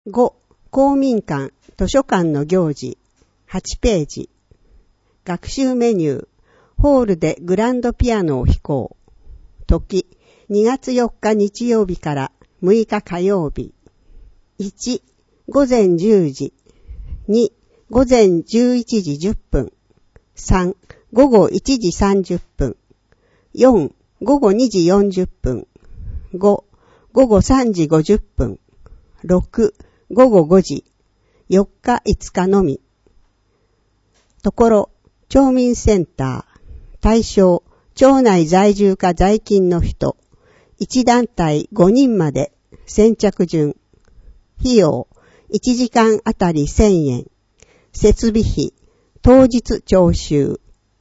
5. 公民館、図書館の行事。8ページ。学習メニュー。ホールでグランドピアノを弾こう。時、2月4日日曜日から6日火曜日。1. 午前10時。2. 午前11時10分。3. 午後1時30分。4. 午後2時40分。5. 午後3時50分。6. 午後5時。4日5日のみ。ところ、町民センター。対象、町内在住か在勤の人。1団体5人まで。先着順。費用、1時間あたり1000円。設備費、当日徴収。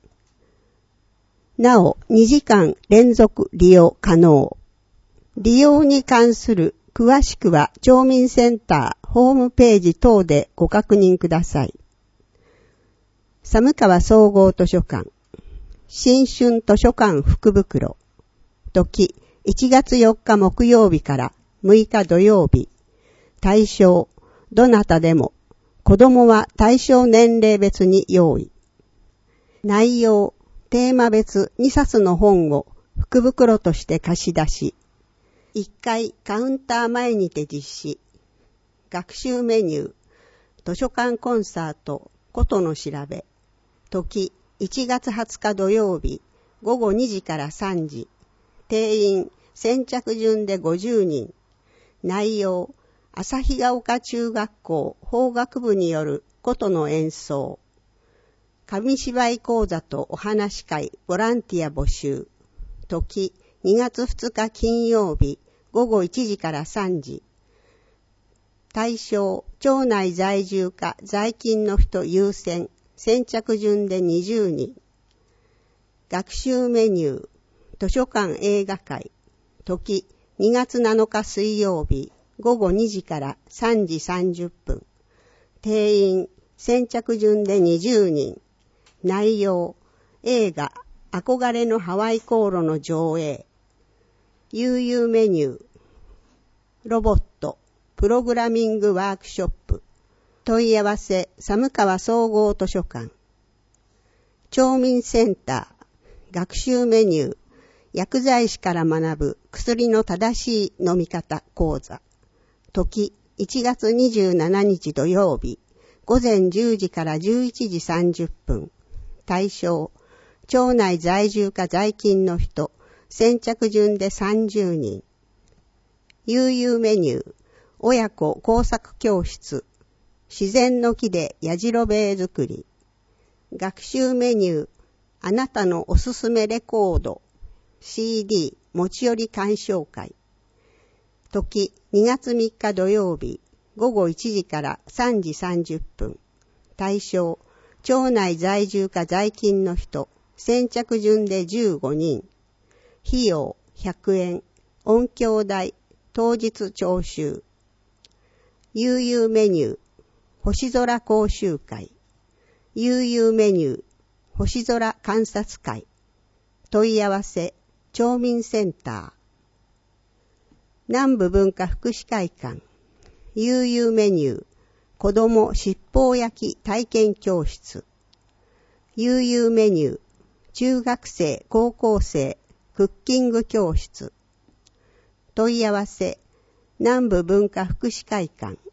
なお、2時間連続利用可能。利用に関する詳しくは町民センターホームページ等でご確認ください。寒川総合図書館。新春図書館福袋。時、1月4日木曜日から6日土曜日。対象、どなたでも。子供は対象年齢別に用意。内容、テーマ別2冊の本を福袋として貸し出し。1回カウンター前にて実施。学習メニュー、図書館コンサート、ことの調べ。時、1月20日土曜日、午後2時から3時。定員、先着順で50人。内容、旭ヶ丘中学校法学部によることの演奏。紙芝居講座とお話し会、ボランティア募集。時、2月2日金曜日、午後1時から3時。対象、町内在住か在勤の人優先。先着順で20人。学習メニュー、図書館映画会。時、2月7日水曜日、午後2時から3時30分。定員、先着順で20人。内容、映画、憧れのハワイ航路の上映。悠々メニュー、ロボット、プログラミングワークショップ。問い合わせ、寒川総合図書館。町民センター、学習メニュー、薬剤師から学ぶ薬の正しい飲み方講座。時、1月27日土曜日、午前10時から11時30分。対象、町内在住か在勤の人、先着順で30人。悠々メニュー、親子工作教室。自然の木でやじろべえ作り。学習メニュー、あなたのおすすめレコード。CD 持ち寄り鑑賞会。時、2月3日土曜日、午後1時から3時30分。対象、町内在住か在勤の人、先着順で15人。費用100円。音響代、当日徴収。悠々メニュー、星空講習会。悠々メニュー、星空観察会。問い合わせ、町民センター。南部文化福祉会館。悠々メニュー、子ども七宝焼き体験教室。悠々メニュー、中学生高校生クッキング教室。問い合わせ、南部文化福祉会館。